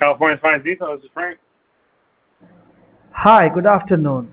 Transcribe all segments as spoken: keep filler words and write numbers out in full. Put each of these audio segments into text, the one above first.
California's Finest Detail. This is Frank. Hi, good afternoon.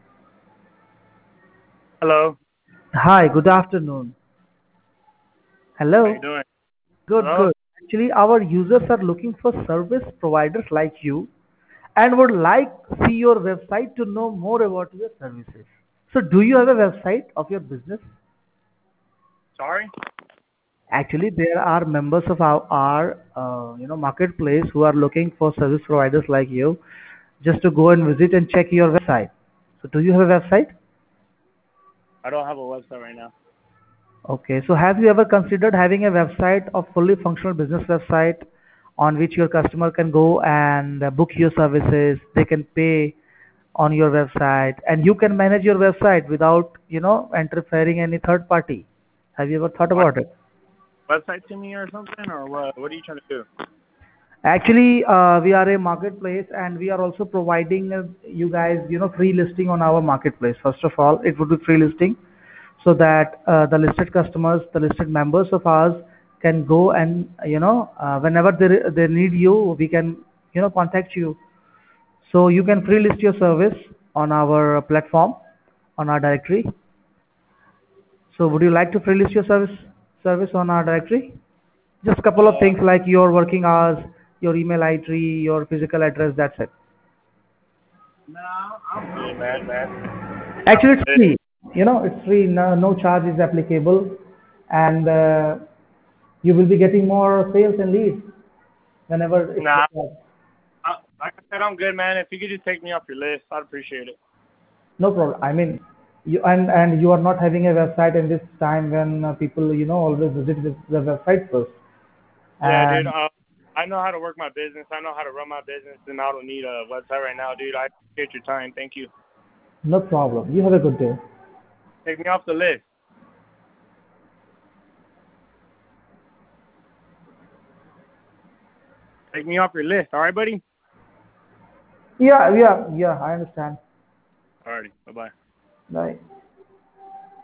Hello. Hi, good afternoon. How you Hello. doing? Good, Hello. good. Actually, our users are looking for service providers like you and would like see your website to know more about your services. So, do you have a website of your business? Sorry. Actually, there are members of our, our uh, you know marketplace who are looking for service providers like you just to go and visit and check your website. So, do you have a website? I don't have a website right now. Okay, so have you ever considered having a website, a fully functional business website on which your customer can go and uh, book your services, they can pay on your website, and you can manage your website without, you know, interfering any third party. Have you ever thought What about it? website to me or something, or what? What are you trying to do? Actually, uh, we are a marketplace and we are also providing uh, you guys, you know, free listing on our marketplace. First of all, it would be free listing so that uh, the listed customers, the listed members of ours can go and, you know, uh, whenever they, they need you, we can, you know, contact you. So you can free list your service on our platform, on our directory. So would you like to free list your service service on our directory? Just a couple of Uh, things like your working hours, your email I D, your physical address, that's it. yeah, man. Actually, it's free. You know, it's free. No, no charge is applicable, and uh, you will be getting more sales and leads whenever it's Nah. required. I, like I said, I'm good, man. If you could just take me off your list, I'd appreciate it. No problem. I mean, you and and you are not having a website in this time when uh, people, you know, always visit the, the website first. Yeah, dude. And Uh, I know how to work my business. I know how to run my business, and I don't need a website right now, dude. I appreciate your time. Thank you. no problem. You have a good day. Take me off the list. Take me off your list. All right, buddy. Yeah, yeah, yeah. I understand. Alrighty. Bye bye. Bye.